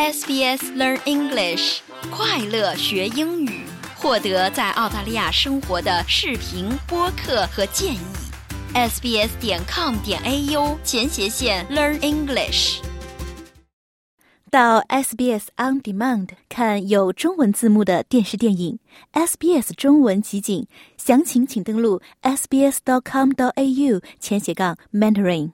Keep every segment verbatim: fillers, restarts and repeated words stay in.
S B S Learn English， 快乐学英语，获得在澳大利亚生活的视频、播客和建议。sbs 点 com 点 au 前斜线 Learn English。 到 S B S On Demand 看有中文字幕的电视电影 S B S 中文集锦，详情请登录 sbs 点 com 点 au 前斜杠 mentoring。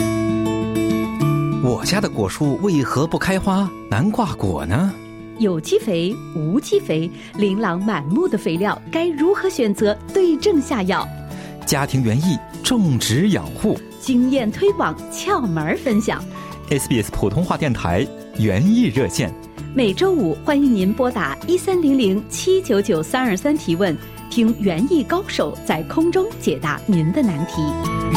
我家的果树为何不开花难挂果呢？ 有机肥、无机肥，琳琅满目的肥料该如何选择对症下药？ 家庭园艺种植养护经验推广窍门分享。 S B S 普通话电台园艺热线， 每周五欢迎您拨打一三零零七九九三二三提问，听园艺高手在空中解答您的难题。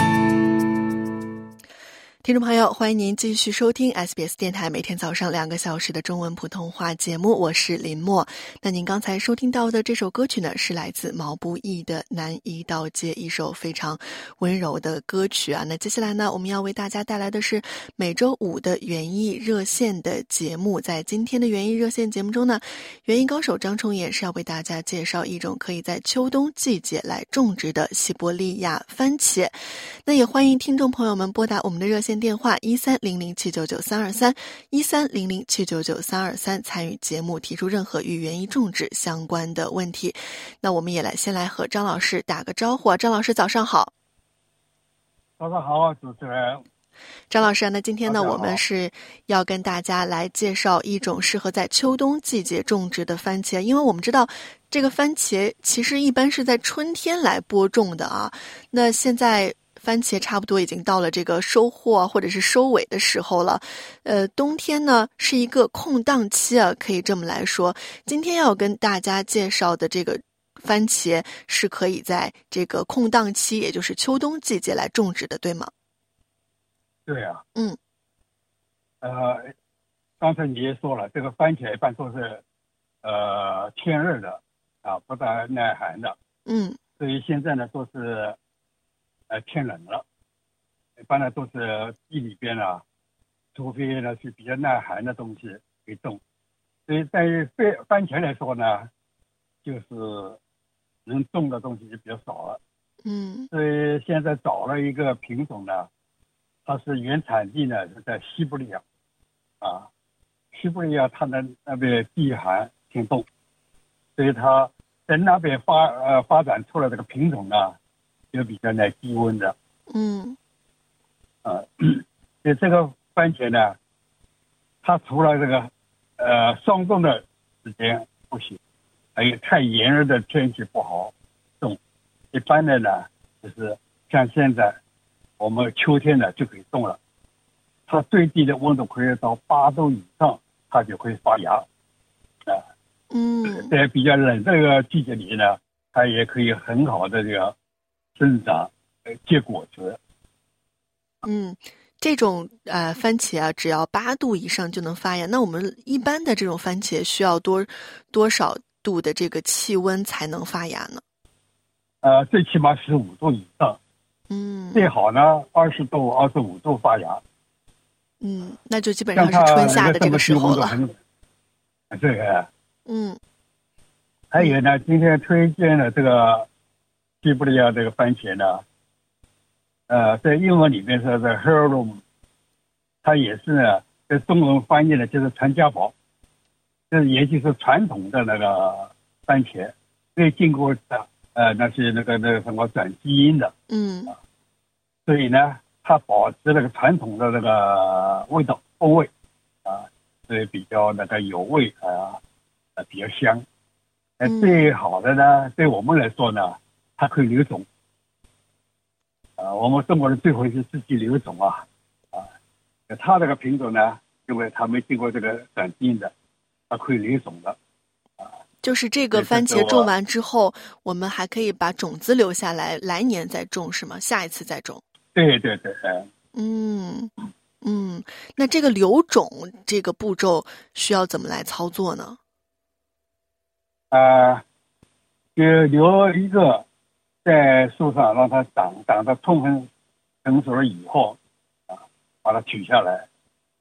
听众朋友，欢迎您继续收听 S B S 电台每天早上两个小时的中文普通话节目，我是林默。那您刚才收听到的这首歌曲呢，是来自毛不易的《南一道街》，一首非常温柔的歌曲啊。那接下来呢，我们要为大家带来的是每周五的园艺热线的节目。在今天的园艺热线节目中呢，园艺高手张崇也是要为大家介绍一种可以在秋冬季节来种植的西伯利亚番茄。那也欢迎听众朋友们拨打我们的热线电话一三零零七九九三二三一三零零七九九三二三，参与节目提出任何与园艺种植相关的问题。那我们也来先来和张老师打个招呼啊，张老师早上好。 早上好，主持人。 张老师，那今天呢，我们是要跟大家来介绍一种适合在秋冬季节种植的番茄，因为我们知道这个番茄其实一般是在春天来播种的啊。那现在番茄差不多已经到了这个收获或者是收尾的时候了，呃，冬天呢是一个空档期啊，可以这么来说。今天要跟大家介绍的这个番茄是可以在这个空档期，也就是秋冬季节来种植的，对吗？ 对啊， 嗯， 呃，刚才你也说了，这个番茄一般都是呃天热的啊，不大耐寒的， 嗯， 所以现在呢都是呃天冷了，一般呢都是地里边啊，除非呢是比较耐寒的东西给种，所以在于番茄来说呢，就是能种的东西就比较少了， 嗯， 所以现在找了一个品种呢。它是原产地呢是在西伯利亚，啊，西伯利亚它的那边地寒挺冻，所以它在那边发呃发展出来这个品种呢，就比较耐低温的， 嗯， 啊，所以这个番茄呢，它除了这个呃霜冻的时间不行，还有太炎热的天气不好种，一般的呢就是像现在。我们秋天呢就可以种了，它最低的温度可以到八度以上，它就会发芽，啊， 嗯， 在比较冷这个季节里呢，它也可以很好的这个生长，呃，结果子。 嗯，这种呃番茄啊，只要八度以上就能发芽。那我们一般的这种番茄需要多多少度的这个气温才能发芽呢？ 呃，最起码十五度以上。 嗯， 最好呢，二十度、二十五度发芽。 嗯，那就基本上是春夏的这个时候了。 这个， 嗯， 还有呢，今天推荐的这个西伯利亚这个番茄呢，呃，在英文里面是在 heirloom， 它也是呢，在中文翻译呢就是传家宝，这也就是传统的那个番茄，没经过的。呃，那是那个那个什么转基因的， 嗯， 所以呢，它保持那个传统的那个味道风味，啊，所以比较那个有味啊，呃，比较香。呃，最好的呢，对我们来说呢，它可以留种。啊，我们中国人最会是自己留种啊，啊，它这个品种呢，因为它没经过这个转基因的，它可以留种的。 就是这个番茄种完之后，我们还可以把种子留下来，来年再种是吗？下一次再种。 对对对， 嗯嗯，那这个留种这个步骤需要怎么来操作呢？ 啊、呃，就留一个在树上，让它长长得充分成熟了以后，啊，把它取下来，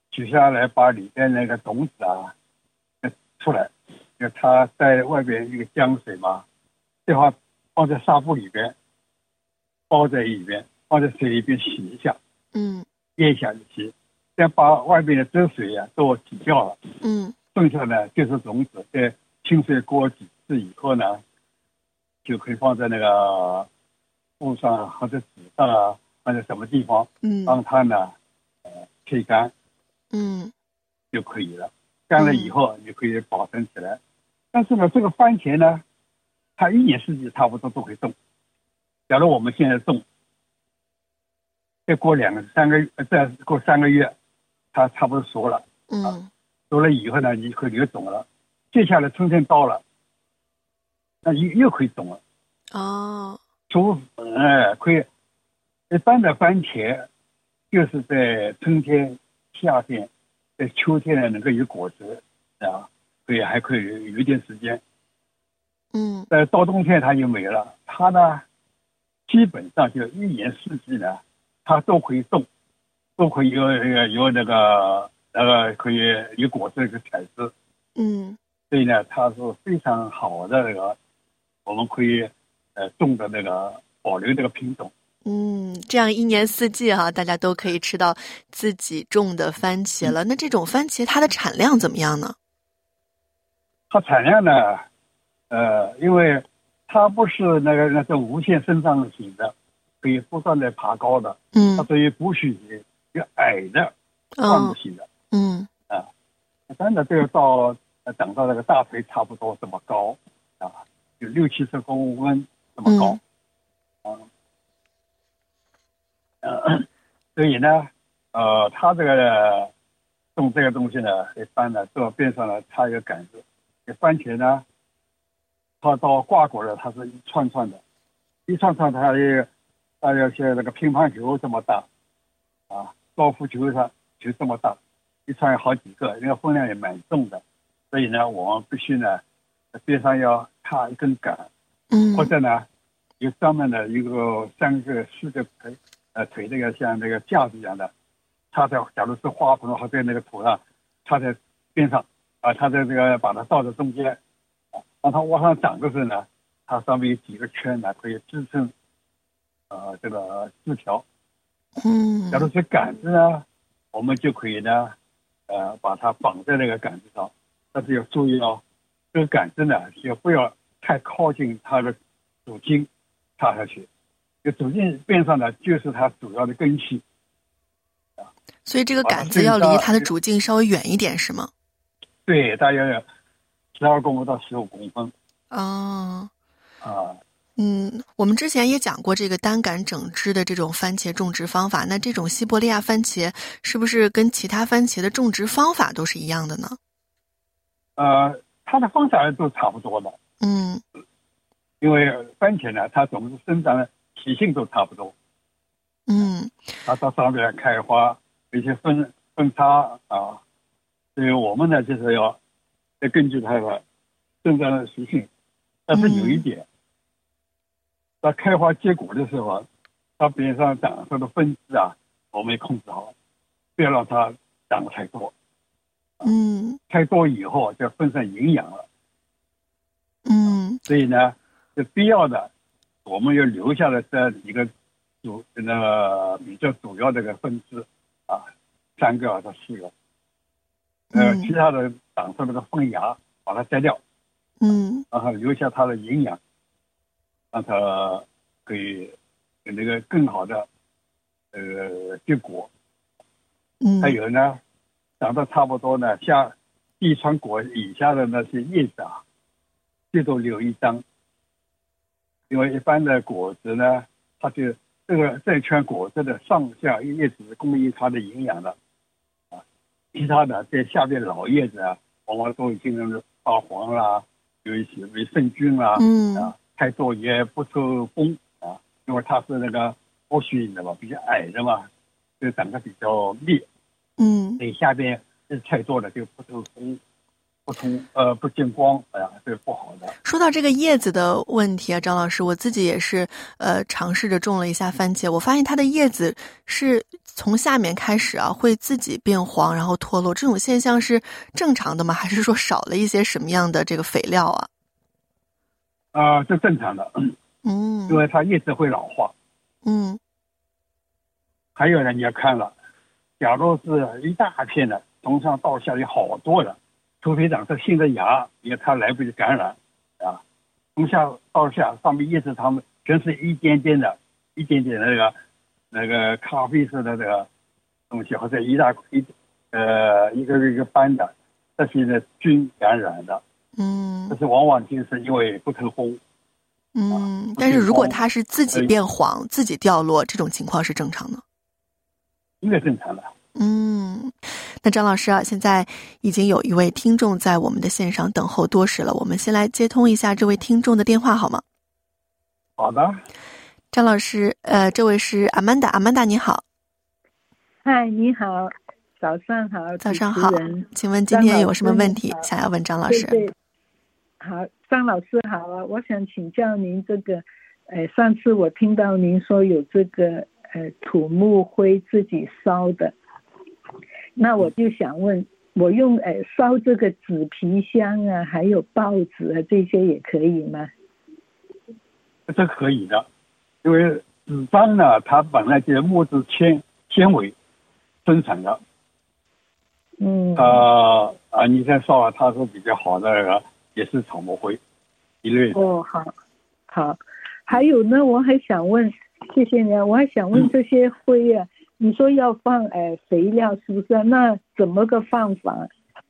取下来，把里边那个种子啊出来，就它在外边一个浆水嘛，最好放在纱布里边，包在里边，放在水里边洗一下， 嗯， 腌一下就洗，这样把外边的汁水啊都洗掉了， 嗯， 剩下呢就是种子，在清水过几次以后呢，就可以放在那个布上或者纸上啊，或者什么地方， 嗯， 让它呢呃吹干， 嗯， 就可以了。干了以后你可以保存起来。但是呢，这个番茄呢，它一年四季差不多都会种。假如我们现在种，再过两个三个月，再过三个月，它差不多熟了。 嗯， 啊、熟了以后呢，你可以留种了。接下来春天到了，那又又可以种了。 哦， 除呃可以，一般的番茄就是在春天、夏天、在秋天呢能够有果实啊，可以还可以有一点时间。 嗯， 在到冬天它就没了。它呢，基本上就一年四季呢，它都可以种，都可以有有有那个那个可以有果实的采吃。 嗯， 所以呢，它是非常好的那个，我们可以呃种的那个保留这个品种。 嗯，这样一年四季哈、啊，大家都可以吃到自己种的番茄了。那这种番茄它的产量怎么样呢？ 它产量呢，呃，因为它不是那个那种无限生长型的，可以不断的爬高的， 嗯， 它属于不许型，有矮的灌木型的， 嗯， 啊，真的这个到长到那个大腿差不多这么高啊，有六七十公分这么高，嗯。啊呃，所以呢，呃，它这个种这个东西呢，一般呢，这边上呢插一个杆子。这番茄呢，它到挂果了，它是一串串的，一串串它也大约像那个乒乓球这么大，啊，高尔夫球上就这么大，一串有好几个，那个分量也蛮重的。所以呢，我们必须呢，边上要插一根杆， 嗯， 或者呢，有专门的一个三个、四个腿。呃，腿这个像那个架子一样的，插在，假如是花盆或在那个土上，插在边上，啊，插在这个把它倒在中间，啊，让它往上长的时候呢，它上面有几个圈呢，可以支撑，呃，这个枝条。 嗯， 假如是杆子呢，我们就可以呢，呃，把它绑在那个杆子上，但是要注意哦，这个杆子呢，要不要太靠近它的主茎插下去。这主茎边上呢，就是它主要的根系，啊， 所以这个杆子要离它的主茎稍微远一点，是吗？ 对，大约十二公分到十五公分。 哦， 啊， 嗯，我们之前也讲过这个单杆整枝的这种番茄种植方法。那这种西伯利亚番茄是不是跟其他番茄的种植方法都是一样的呢？ 呃，它的方法都差不多的。 嗯， 因为番茄呢，它总是生长的习性都差不多。 嗯， 它到上面开花，一些分分叉啊，所以我们呢就是要要根据它的生长的习性，但是有一点，它开花结果的时候，它边上长出的分枝啊，我们也控制好，不要让它长得太多。 嗯， 太多以后就分散营养了。 嗯， 所以呢，是必要的，我们要留下的这几个主那个比较主要的个分支啊，三个或者四个，呃， 嗯其他的长出那个分芽把它摘掉， 嗯， 然后留下它的营养，让它可以有那个更好的呃结果。 嗯， 还有呢，长得差不多呢，像地穿果以下的那些叶子啊，这都留一张。因为一般的果子呢，它就这个这一圈果子的上下叶子是供应它的营养的，啊，其他的在下面老叶子啊，往往都已经发黄啦，有一些微生菌啦， 嗯啊，太多也不受风啊，因为它是那个剥须的嘛，比较矮的嘛，就长得比较密， 嗯， 所以下边是太多的就不受风， 不通呃不见光，哎呀，这是不好的。 说到这个叶子的问题啊，张老师，我自己也是呃尝试着种了一下番茄，我发现它的叶子是从下面开始啊会自己变黄，然后脱落，这种现象是正常的吗？还是说少了一些什么样的这个肥料啊？ 啊、呃，这正常的， 嗯， 因为它叶子会老化。 嗯， 还有呢，你要看了，假如是一大片的，从上到下有好多的，除非长出新的芽，因为它来不及感染啊。从下到下，上面叶子它们全是一点点的，一点点的那个那个咖啡色的这个东西，或者一大一呃一个一个斑的，这些呢菌感染的。 嗯， 这是往往就是因为不透风。 嗯，但是如果它是自己变黄、自己掉落，这种情况是正常的。 应该正常的。 嗯，那张老师啊，现在已经有一位听众在我们的线上等候多时了，我们先来接通一下这位听众的电话好吗？ 好的。 张老师，呃，这位是阿曼达，阿曼达你好。 嗨，你好，早上好。 早上好，请问今天有什么问题想要问张老师？ 对对，好，张老师好啊，我想请教您这个，呃，上次我听到您说有这个呃土木灰自己烧的，那我就想问，我用呃烧这个纸皮箱啊，还有报纸啊这些也可以吗？ 这可以的，因为纸张呢，它本来就是木质纤纤维生产的。 嗯。 呃啊，你再烧它是比较好的那个，也是草木灰一类的。 哦，好，好。还有呢，我还想问，谢谢你啊，我还想问这些灰啊，嗯、你说要放呃肥料是不是、啊？那怎么个放法？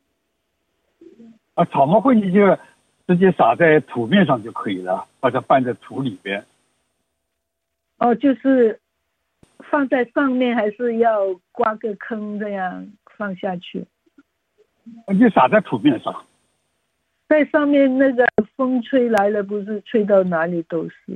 啊，草木灰你就直接撒在土面上就可以了，或者拌在土里边。 哦，就是放在上面，还是要刮个坑这样放下去？ 你就撒在土面上。 在上面那个风吹来了，不是吹到哪里都是。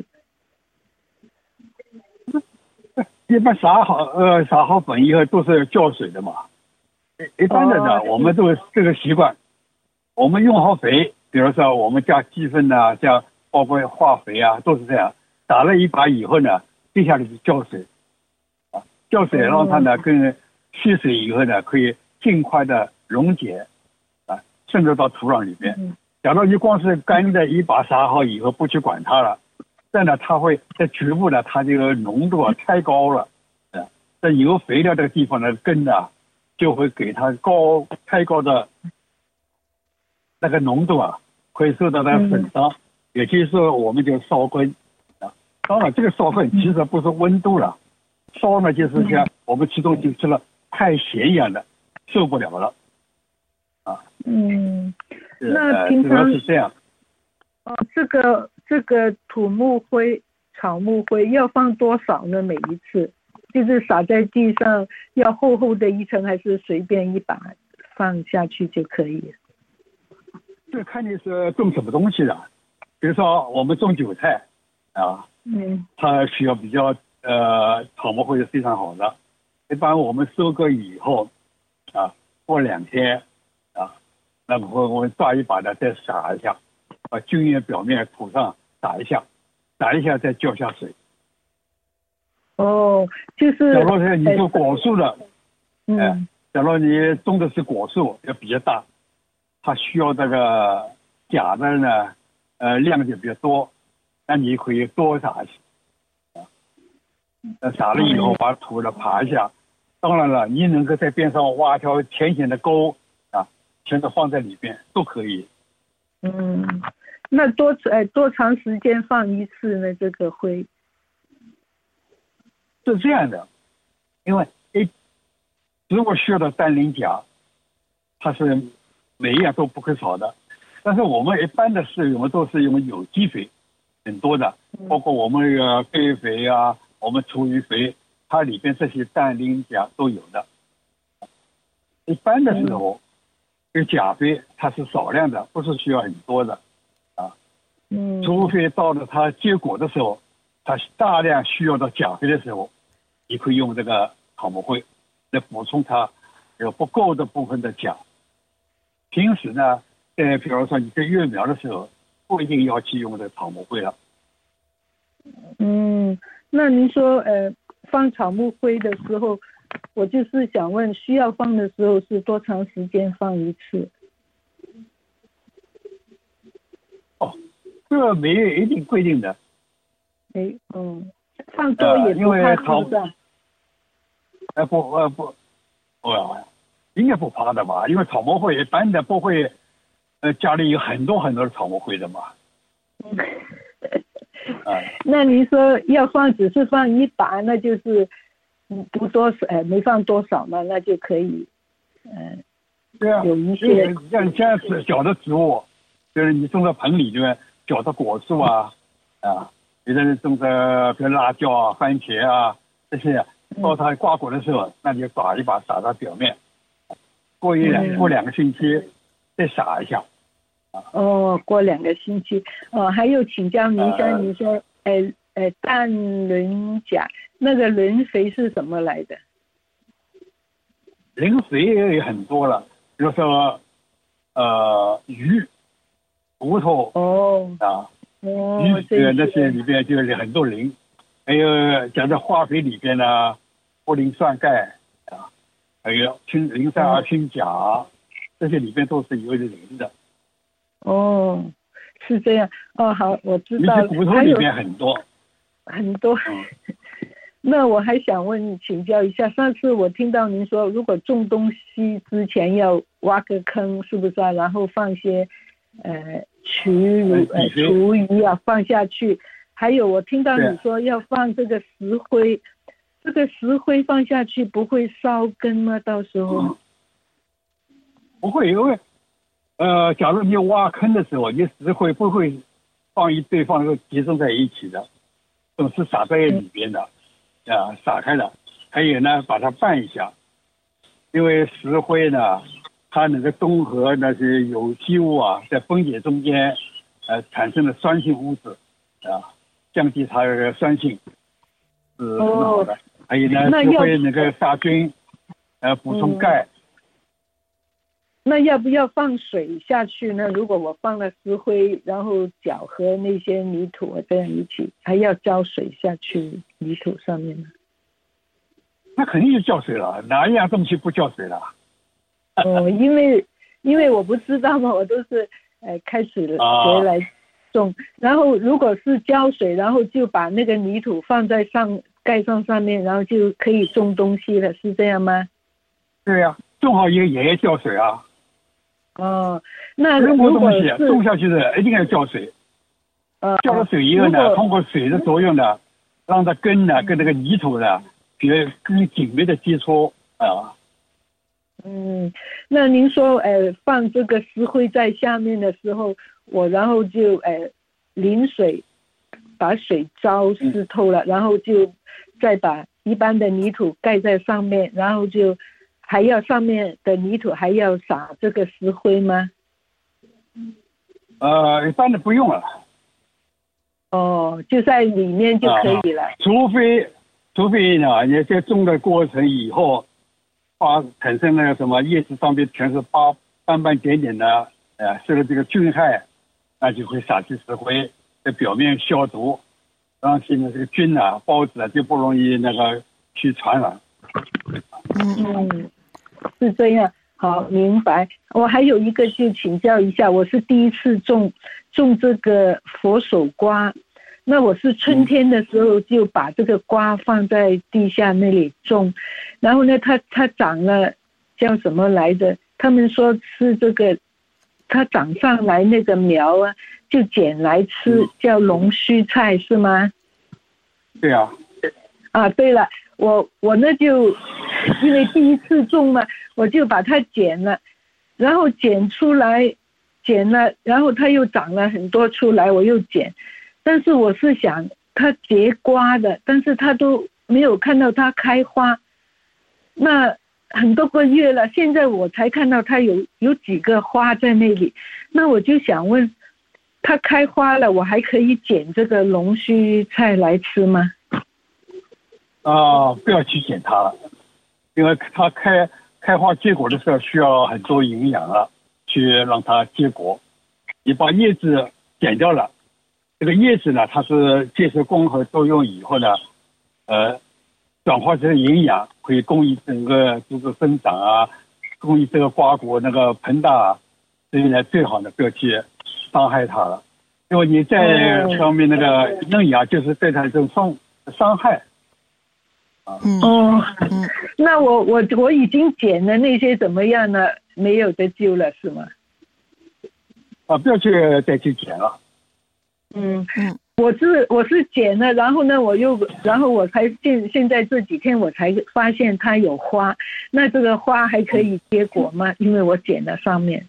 一般撒好呃撒好粉以后都是浇水的嘛。一般的呢，哦、我们都这个习惯，我们用好肥，比如说我们加鸡粪呐，加包括化肥啊，都是这样。打了一把以后呢，接下来就浇水，啊，浇水让它呢跟蓄水以后呢，可以尽快的溶解，啊，渗入到土壤里面。嗯，假如你光是干的一把撒好以后不去管它了，这样呢它会在局部呢它这个浓度啊太高了，啊，在有肥料这个地方的根啊就会给它高太高的那个浓度啊会受到它损伤，嗯、也就是说我们就烧昏啊。当然这个烧昏其实不是温度了，烧呢就是像我们吃东西吃了太咸一样的受不了了啊。 嗯。那平常、 呃、是这样。 哦，这个这个土木灰、草木灰要放多少呢？每一次就是撒在地上，要厚厚的一层，还是随便一把放下去就可以？ 这看你是种什么东西的。比如说我们种韭菜啊，嗯，它需要比较呃草木灰是非常好的。一般我们收割以后啊，过两天。那么我们抓一把的再撒一下，把菌液表面土上打一下，打一下再浇下水。 哦，就是。 假如是你做果树的， 嗯、 哎，假如你种的是果树，要比较大，它需要这个钾的呢，呃量就比较多，那你可以多撒一些。呃，撒了以后把土呢爬一下，当然了，你能够在边上挖条浅浅的沟。全都放在里边都可以。 嗯，那多呃多长时间放一次呢？这个灰是这样的，因为一如果需要的氮磷钾，它是每一样都不可少的。但是我们一般的是用都是用有机肥，很多的，包括我们那个堆肥啊，我们厨余肥，它里边这些氮磷钾都有的。一般的时候。嗯，这个钾肥它是少量的，不是需要很多的，啊，嗯，除非到了它结果的时候，它大量需要到钾肥的时候，你可以用这个草木灰来补充它有不够的部分的钾。平时呢， 呃，比如说你在育苗的时候，不一定要去用这个草木灰了。 嗯，那您说呃放草木灰的时候，我就是想问，需要放的时候是多长时间放一次？ 哦，这个没有一定规定的。 哎，嗯，放多也不怕是不是？ 呃不呃不，呃应该不怕的吧？因为草木灰一般的不会，呃家里有很多很多的草木灰的嘛。 嗯啊， 那您说要放只是放一把，那就是不多呃没放多少嘛，那就可以，嗯、呃， 对啊， 有一些像像小的植物，就是你种在盆里面，小的果树啊，啊，有的人种的比如辣椒啊、番茄啊这些，到它挂果的时候，那就撒一把撒到表面，过一两过两个星期再撒一下。 哦，过两个星期。哦，还有请教您一下，呃、你说，呃呃，氮磷钾那个磷肥是什么来的？ 磷肥也有很多了，比如说，呃，鱼、骨头， 哦， 啊， 哦， 鱼呃那些里边就是很多磷，还有讲在化肥里边呢，呋磷酸钙啊，还有氢磷酸二氢钾，哦、这些里边都是有磷的。 哦，是这样。哦，好，我知道。 你骨头里面很多， 很多。嗯、那我还想问请教一下，上次我听到您说，如果种东西之前要挖个坑，是不是啊？然后放些呃厨余呃厨余啊放下去。还有我听到你说要放这个石灰，这个石灰放下去不会烧根吗？到时候？嗯、 不会，因为。呃，假如你挖坑的时候，你石灰不会放一堆放个集中在一起的，总是撒在里边的，嗯、啊，撒开的。还有呢，把它拌一下，因为石灰呢，它能够中和那些有机物啊，在分解中间，呃，产生的酸性物质，啊，降低它的酸性，是很好的。哦、还有呢，石灰能够杀菌，呃，补充钙。嗯， 那要不要放水下去呢？如果我放了石灰，然后搅和那些泥土这样一起，还要浇水下去泥土上面呢？ 那肯定是浇水了，哪一样东西不浇水了？ 哦，因为因为我不知道嘛，我都是呃开始学来种，啊、然后如果是浇水，然后就把那个泥土放在上盖上上面，然后就可以种东西了，是这样吗？ 对呀、啊，种好也也要浇水啊。 哦，那任何东西种下去的一定要浇水， 呃， 浇了水以后呢，通过水的作用呢，让它根呢跟那个泥土呢，有更紧密的接触啊。 嗯，那您说，呃，放这个石灰在下面的时候，我然后就呃淋水，把水浇湿透了，嗯、然后就再把一般的泥土盖在上面，然后就。还要上面的泥土还要撒这个石灰吗？ 呃，一般的不用了。 哦，就在里面就可以了。啊、 除非，除非呢，你在种的过程以后，发产生那个什么叶子上面全是斑斑斑点点的，呃，受了这个菌害，那就会撒去石灰，在表面消毒，让现在这个菌啊、孢子啊就不容易那个去传染。 嗯，是这样，好，明白。我还有一个就请教一下，我是第一次种种这个佛手瓜，那我是春天的时候就把这个瓜放在地下那里种，然后呢，它它长了，叫什么来着？他们说吃这个，它长上来那个苗啊，就捡来吃，叫龙须菜是吗？ 对啊。 啊，对了。我我那就因为第一次种嘛，我就把它剪了，然后剪出来，剪了，然后它又长了很多出来，我又剪，但是我是想它结瓜的，但是它都没有看到它开花，那很多个月了，现在我才看到它有有几个花在那里，那我就想问，它开花了，我还可以剪这个龙须菜来吃吗？ 啊，不要去捡它了，因为它开开花结果的时候需要很多营养啊， 去让它结果。你把叶子剪掉了，这个叶子呢，它是接受光合作用以后呢，呃，转化成营养，可以供应整个这个生长啊，供应这个瓜果那个膨大啊。所以呢，最好呢不要去伤害它了，因为你在上面那个嫩芽就是对它这种伤伤害。啊， 嗯哦， 嗯， 那我我我已经剪了那些怎么样呢？没有得救了是吗？ 啊，不要去再去剪了。 嗯嗯， 我是我是剪了，然后呢，我又然后我才现现在这几天我才发现它有花，那这个花还可以结果吗？因为我剪了上面。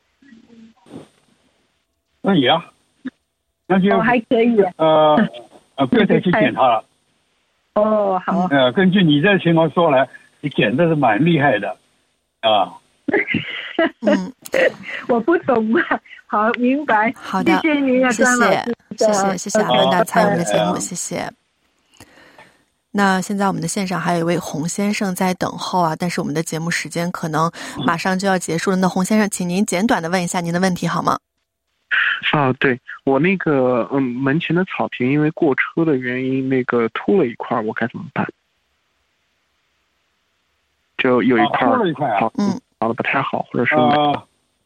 可以啊，那就、 哦、还可以、啊。 呃呃，不要再去剪它了。 哦，好。 呃，根据你这情况说来，你剪的是蛮厉害的，啊。 嗯， 我不懂啊。好，明白。 好的， 谢谢您啊，张老师。 谢谢谢谢阿曼达参与我们的节目，谢谢。那现在我们的线上还有一位洪先生在等候啊，但是我们的节目时间可能马上就要结束了。那洪先生，请您简短的问一下您的问题好吗？ 啊，对，我那个嗯门前的草坪因为过车的原因那个秃了一块，我该怎么办？就有一块、 啊、秃了一块啊， 好，嗯，长得不太好，或者是呃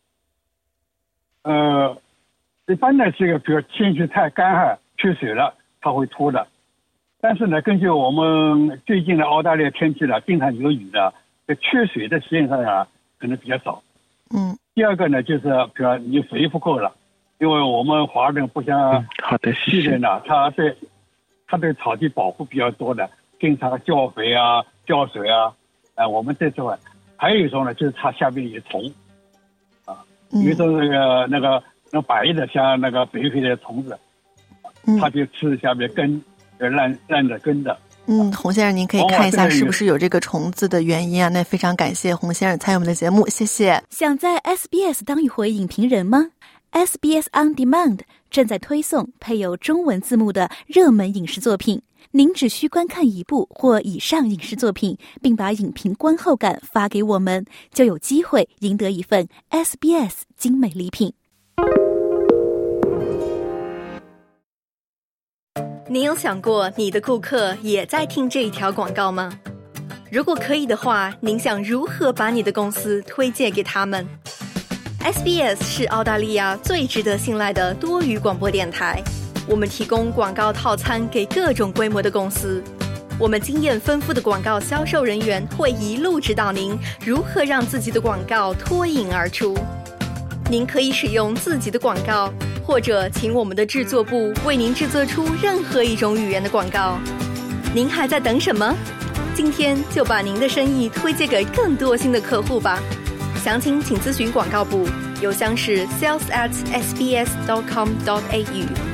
呃，一般的这个比如天气太干旱缺水了，它会秃的。但是呢，根据我们最近的澳大利亚天气呢，经常有雨的，这缺水的现象啊可能比较少。 嗯。 第二个呢，就是比如你肥不够了。因为我们华人不像好的西人呢，他对他对草地保护比较多的，经常浇肥啊、浇水啊，呃，我们这种还有一种呢，就是它下面有虫，啊，有一种那个那个那白的像那个白黑的虫子，它就吃下面根烂烂的根的。 嗯，洪先生，您可以看一下是不是有这个虫子的原因啊？那非常感谢洪先生参与我们的节目，谢谢。想在 S B S 当一回影评人吗？S B S On Demand 正在推送配有中文字幕的热门影视作品，您只需观看一部或以上影视作品，并把影评观后感发给我们，就有机会赢得一份 S B S 精美礼品。 你有想过你的顾客也在听这一条广告吗？如果可以的话，您想如何把你的公司推荐给他们？S B S 是澳大利亚最值得信赖的多语广播电台，我们提供广告套餐给各种规模的公司。我们经验丰富的广告销售人员会一路指导您如何让自己的广告脱颖而出。您可以使用自己的广告，或者请我们的制作部为您制作出任何一种语言的广告。您还在等什么？今天就把您的生意推荐给更多新的客户吧。详情请咨询广告部，邮箱是 sales at s b s dot com dot a u。